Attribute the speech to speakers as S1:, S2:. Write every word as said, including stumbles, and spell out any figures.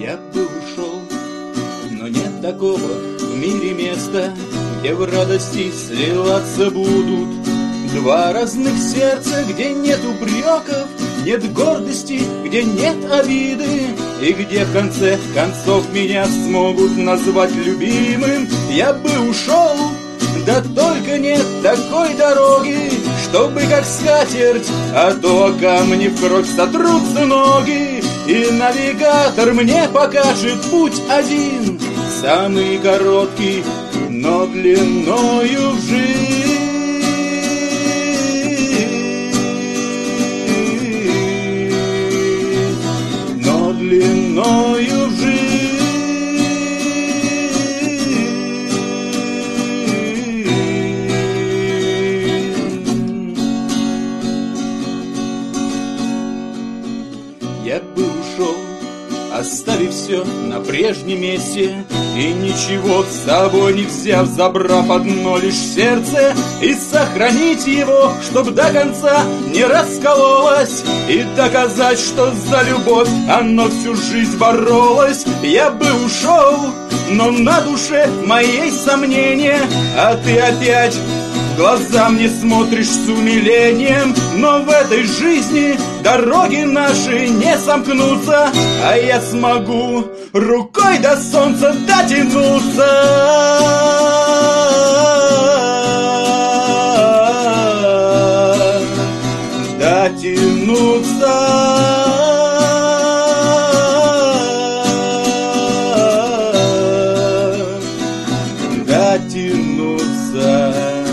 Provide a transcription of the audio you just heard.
S1: Я бы ушел, но нет такого в мире места, где в радости сливаться будут два разных сердца, где нет упреков, нет гордости, где нет обиды, и где в конце концов меня смогут назвать любимым. Я бы ушел, да только нет такой дороги, чтобы как скатерть, а то о камни в кровь сотрутся ноги. И навигатор мне покажет путь один, самый короткий, но длинною в жизнь. Но длинною в жизнь. Я бы ушел, оставив все на прежнем месте, и ничего с собой не взяв, забрав одно лишь сердце, и сохранить его, чтоб до конца не раскололось, и доказать, что за любовь оно всю жизнь боролось. Я бы ушел, но на душе моей сомнения, а ты опять в глаза мне смотришь с умилением. Но в этой жизни дороги наши не сомкнутся, а я смогу рукой до солнца дотянуться. Дотянуться. Дотянуться.